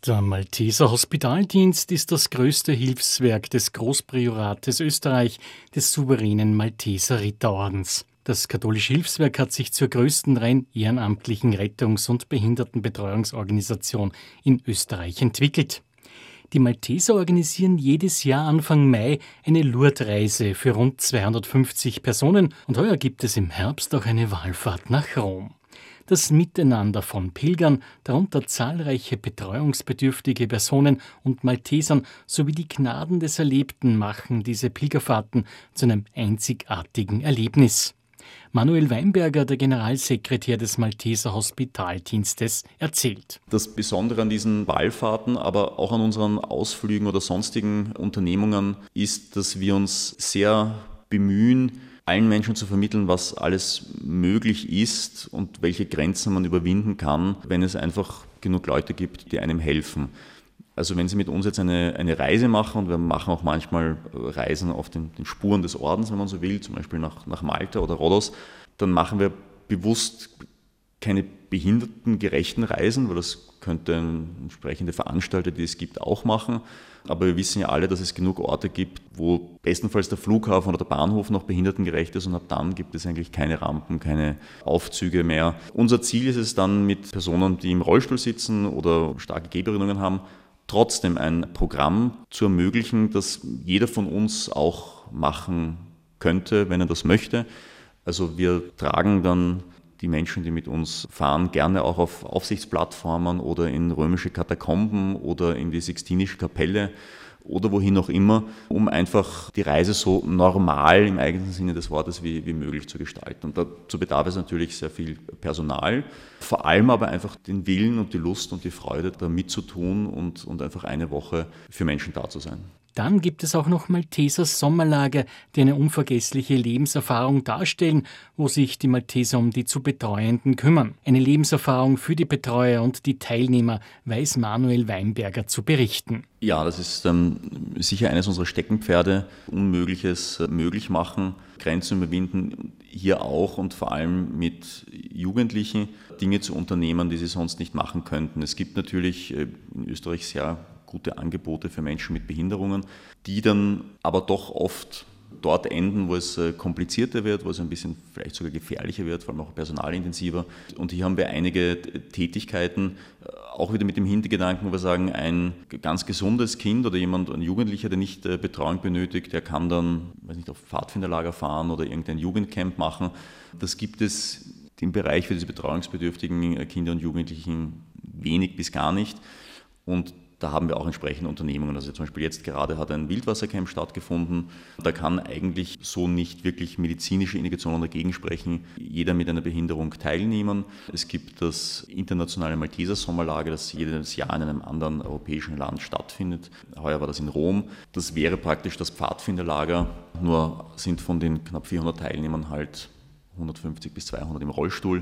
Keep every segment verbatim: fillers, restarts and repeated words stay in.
Der Malteser Hospitaldienst ist das größte Hilfswerk des Großpriorates Österreich, des souveränen Malteser Ritterordens. Das katholische Hilfswerk hat sich zur größten rein ehrenamtlichen Rettungs- und Behindertenbetreuungsorganisation in Österreich entwickelt. Die Malteser organisieren jedes Jahr Anfang Mai eine Lourdes-Reise für rund zweihundertfünfzig Personen und heuer gibt es im Herbst auch eine Wallfahrt nach Rom. Das Miteinander von Pilgern, darunter zahlreiche betreuungsbedürftige Personen und Maltesern sowie die Gnaden des Erlebten machen diese Pilgerfahrten zu einem einzigartigen Erlebnis. Manuel Weinberger, der Generalsekretär des Malteser Hospitaldienstes, erzählt. Das Besondere an diesen Wallfahrten, aber auch an unseren Ausflügen oder sonstigen Unternehmungen ist, dass wir uns sehr bemühen, allen Menschen zu vermitteln, was alles möglich ist und welche Grenzen man überwinden kann, wenn es einfach genug Leute gibt, die einem helfen. Also wenn Sie mit uns jetzt eine, eine Reise machen, und wir machen auch manchmal Reisen auf den, den Spuren des Ordens, wenn man so will, zum Beispiel nach, nach Malta oder Rhodos, dann machen wir bewusst keine behindertengerechten Reisen, weil das könnte entsprechende Veranstalter, die es gibt, auch machen. Aber wir wissen ja alle, dass es genug Orte gibt, wo bestenfalls der Flughafen oder der Bahnhof noch behindertengerecht ist und ab dann gibt es eigentlich keine Rampen, keine Aufzüge mehr. Unser Ziel ist es dann, mit Personen, die im Rollstuhl sitzen oder starke Gehbehinderungen haben, trotzdem ein Programm zu ermöglichen, das jeder von uns auch machen könnte, wenn er das möchte. Also wir tragen dann die Menschen, die mit uns fahren, gerne auch auf Aufsichtsplattformen oder in römische Katakomben oder in die Sixtinische Kapelle oder wohin auch immer, um einfach die Reise so normal im eigentlichen Sinne des Wortes wie, wie möglich zu gestalten. Und dazu bedarf es natürlich sehr viel Personal, vor allem aber einfach den Willen und die Lust und die Freude, da mitzutun und, und einfach eine Woche für Menschen da zu sein. Dann gibt es auch noch Malteser Sommerlager, die eine unvergessliche Lebenserfahrung darstellen, wo sich die Malteser um die zu Betreuenden kümmern. Eine Lebenserfahrung für die Betreuer und die Teilnehmer, weiß Manuel Weinberger zu berichten. Ja, das ist ähm, sicher eines unserer Steckenpferde, Unmögliches äh, möglich machen, Grenzen überwinden, hier auch und vor allem mit Jugendlichen Dinge zu unternehmen, die sie sonst nicht machen könnten. Es gibt natürlich äh, in Österreich sehr gute Angebote für Menschen mit Behinderungen, die dann aber doch oft dort enden, wo es komplizierter wird, wo es ein bisschen vielleicht sogar gefährlicher wird, vor allem auch personalintensiver. Und hier haben wir einige Tätigkeiten, auch wieder mit dem Hintergedanken, wo wir sagen, ein ganz gesundes Kind oder jemand, ein Jugendlicher, der nicht Betreuung benötigt, der kann dann, weiß nicht, auf Pfadfinderlager fahren oder irgendein Jugendcamp machen. Das gibt es im Bereich für diese betreuungsbedürftigen Kinder und Jugendlichen wenig bis gar nicht. Und da haben wir auch entsprechende Unternehmungen. Also zum Beispiel jetzt gerade hat ein Wildwassercamp stattgefunden. Da kann eigentlich so nicht wirklich medizinische Indikationen dagegen sprechen. Jeder mit einer Behinderung teilnehmen. Es gibt das internationale Malteser Sommerlager, das jedes Jahr in einem anderen europäischen Land stattfindet. Heuer war das in Rom. Das wäre praktisch das Pfadfinderlager, nur sind von den knapp vierhundert Teilnehmern halt hundertfünfzig bis zweihundert im Rollstuhl,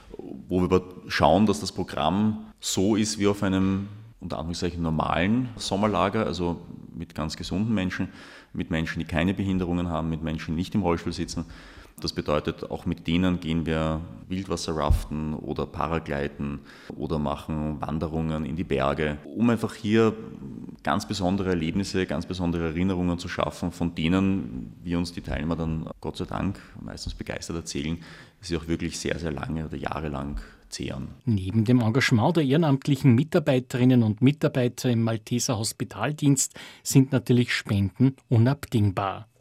wo wir schauen, dass das Programm so ist wie auf einem unter Anführungszeichen normalen Sommerlager, also mit ganz gesunden Menschen, mit Menschen, die keine Behinderungen haben, mit Menschen, die nicht im Rollstuhl sitzen. Das bedeutet, auch mit denen gehen wir Wildwasserraften oder Paragleiten oder machen Wanderungen in die Berge, um einfach hier ganz besondere Erlebnisse, ganz besondere Erinnerungen zu schaffen, von denen wir uns die Teilnehmer dann Gott sei Dank meistens begeistert erzählen, sie auch wirklich sehr, sehr lange oder jahrelang zehren. Neben dem Engagement der ehrenamtlichen Mitarbeiterinnen und Mitarbeiter im Malteser Hospitaldienst sind natürlich Spenden unabdingbar.